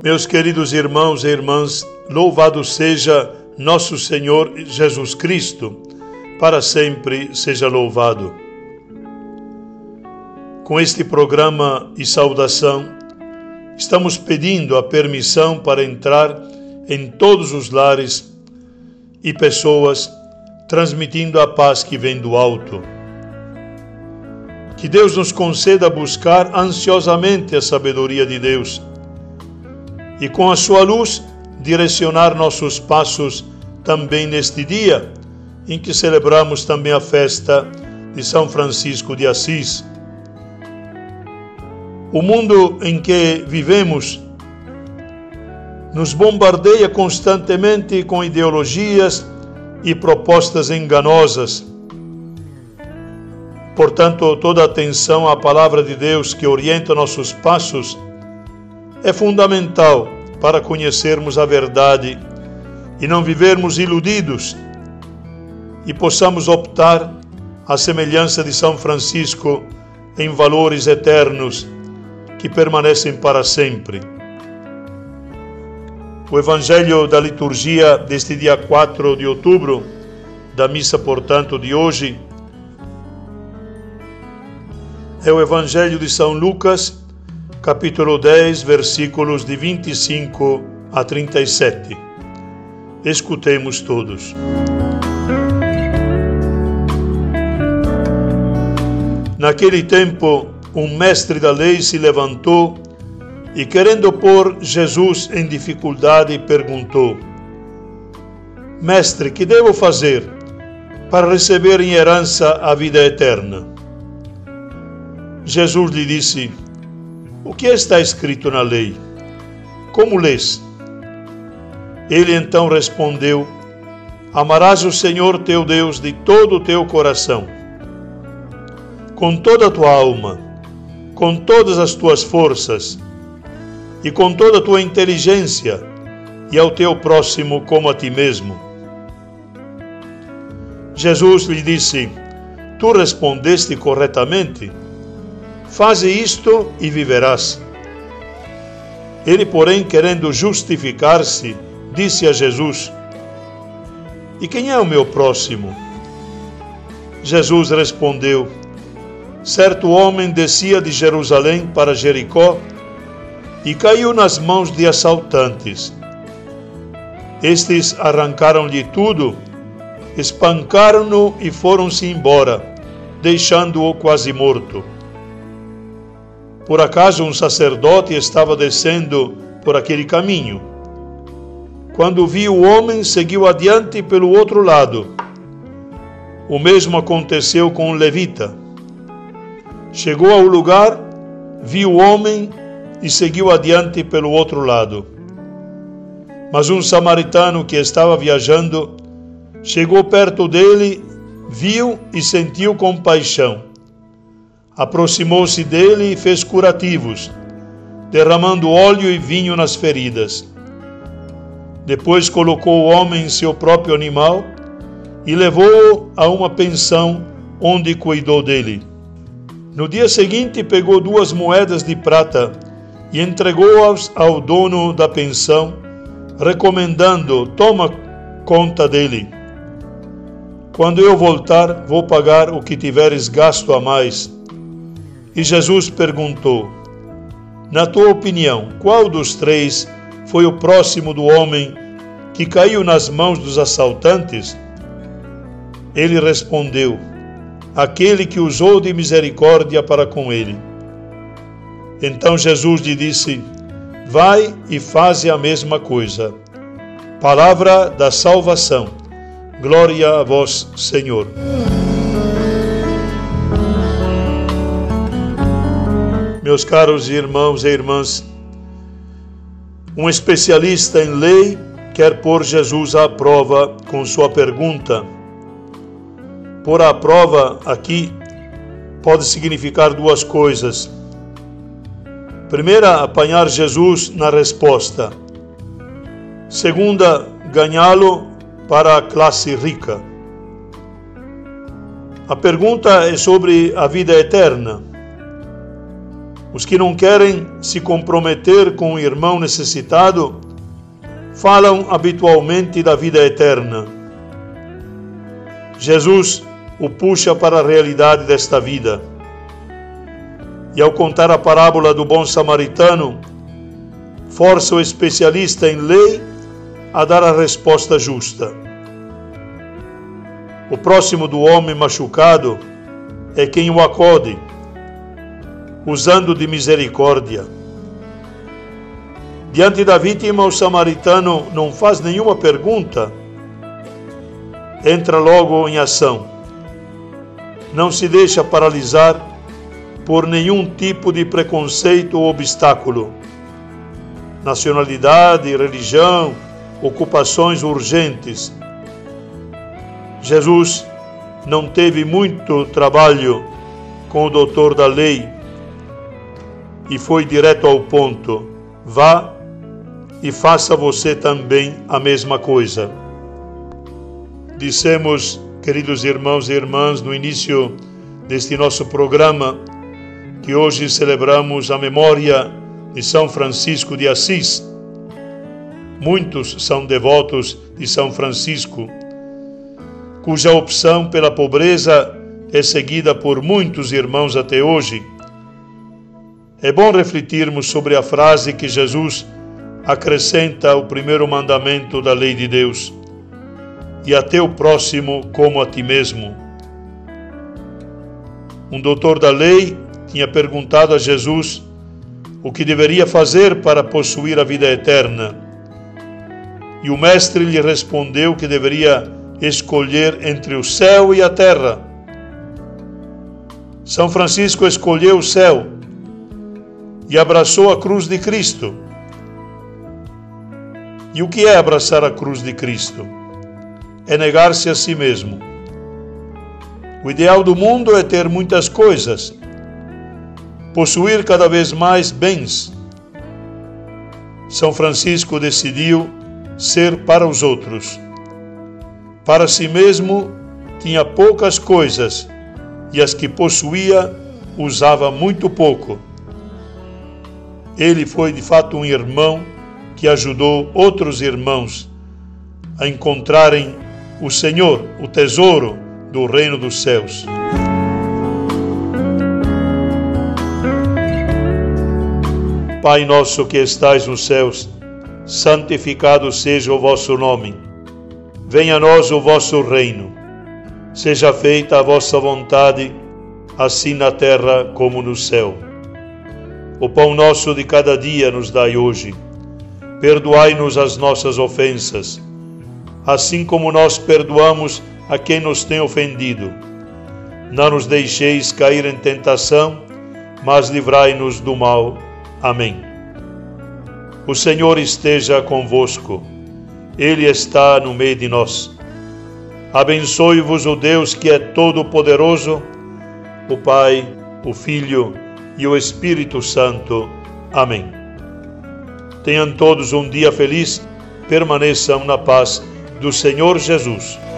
Meus queridos irmãos e irmãs, louvado seja nosso Senhor Jesus Cristo, para sempre seja louvado. Com este programa e saudação, estamos pedindo a permissão para entrar em todos os lares e pessoas, transmitindo a paz que vem do alto. Que Deus nos conceda buscar ansiosamente a sabedoria de Deus e com a sua luz direcionar nossos passos também neste dia em que celebramos também a festa de São Francisco de Assis. O mundo em que vivemos nos bombardeia constantemente com ideologias e propostas enganosas. Portanto, toda atenção à palavra de Deus que orienta nossos passos é fundamental para conhecermos a verdade e não vivermos iludidos e possamos optar, à semelhança de São Francisco, em valores eternos que permanecem para sempre. O Evangelho da liturgia deste dia 4 de outubro, da missa, portanto, de hoje, é o Evangelho de São Lucas, capítulo 10, versículos de 25 a 37. Escutemos todos. Naquele tempo, um mestre da lei se levantou e, querendo pôr Jesus em dificuldade, perguntou: Mestre, que devo fazer para receber em herança a vida eterna? Jesus lhe disse: O que está escrito na lei? Como lês? Ele então respondeu: Amarás o Senhor teu Deus de todo o teu coração, com toda a tua alma, com todas as tuas forças e com toda a tua inteligência, e ao teu próximo como a ti mesmo. Jesus lhe disse: Tu respondeste corretamente. Faze isto e viverás. Ele, porém, querendo justificar-se, disse a Jesus: E quem é o meu próximo? Jesus respondeu: Certo homem descia de Jerusalém para Jericó e caiu nas mãos de assaltantes. Estes arrancaram-lhe tudo, espancaram-no e foram-se embora, deixando-o quase morto. Por acaso um sacerdote estava descendo por aquele caminho. Quando viu o homem, seguiu adiante pelo outro lado. O mesmo aconteceu com um levita. Chegou ao lugar, viu o homem e seguiu adiante pelo outro lado. Mas um samaritano que estava viajando chegou perto dele, viu e sentiu compaixão. Aproximou-se dele e fez curativos, derramando óleo e vinho nas feridas. Depois colocou o homem em seu próprio animal e levou-o a uma pensão onde cuidou dele. No dia seguinte pegou 2 moedas de prata e entregou-as ao dono da pensão, recomendando: Toma conta dele. Quando eu voltar, vou pagar o que tiveres gasto a mais. E Jesus perguntou: Na tua opinião, qual dos 3 foi o próximo do homem que caiu nas mãos dos assaltantes? Ele respondeu: Aquele que usou de misericórdia para com ele. Então Jesus lhe disse: Vai e faze a mesma coisa. Palavra da salvação. Glória a vós, Senhor. Meus caros irmãos e irmãs, um especialista em lei quer pôr Jesus à prova com sua pergunta. Pôr à prova aqui pode significar 2 coisas. Primeira, apanhar Jesus na resposta. Segunda, ganhá-lo para a classe rica. A pergunta é sobre a vida eterna. Os que não querem se comprometer com o irmão necessitado falam habitualmente da vida eterna. Jesus o puxa para a realidade desta vida. E ao contar a parábola do bom samaritano, força o especialista em lei a dar a resposta justa. O próximo do homem machucado é quem o acode, usando de misericórdia. Diante da vítima, o samaritano não faz nenhuma pergunta, entra logo em ação. Não se deixa paralisar por nenhum tipo de preconceito ou obstáculo. Nacionalidade, religião, ocupações urgentes. Jesus não teve muito trabalho com o doutor da lei e foi direto ao ponto. Vá e faça você também a mesma coisa. Dissemos, queridos irmãos e irmãs, no início deste nosso programa, que hoje celebramos a memória de São Francisco de Assis. Muitos são devotos de São Francisco, cuja opção pela pobreza é seguida por muitos irmãos até hoje. É bom refletirmos sobre a frase que Jesus acrescenta ao primeiro mandamento da lei de Deus: e a teu próximo como a ti mesmo. Um doutor da lei tinha perguntado a Jesus o que deveria fazer para possuir a vida eterna. E o mestre lhe respondeu que deveria escolher entre o céu e a terra. São Francisco escolheu o céu e abraçou a cruz de Cristo. E o que é abraçar a cruz de Cristo? É negar-se a si mesmo. O ideal do mundo é ter muitas coisas, possuir cada vez mais bens. São Francisco decidiu ser para os outros. Para si mesmo tinha poucas coisas e as que possuía usava muito pouco. Ele foi de fato um irmão que ajudou outros irmãos a encontrarem o Senhor, o tesouro do reino dos céus. Pai nosso que estais nos céus, santificado seja o vosso nome. Venha a nós o vosso reino. Seja feita a vossa vontade, assim na terra como no céu. O pão nosso de cada dia nos dai hoje. Perdoai-nos as nossas ofensas, assim como nós perdoamos a quem nos tem ofendido. Não nos deixeis cair em tentação, mas livrai-nos do mal. Amém. O Senhor esteja convosco. Ele está no meio de nós. Abençoe-vos o Deus que é todo-poderoso, o Pai, o Filho e o Espírito Santo. Amém. Tenham todos um dia feliz. Permaneçam na paz do Senhor Jesus.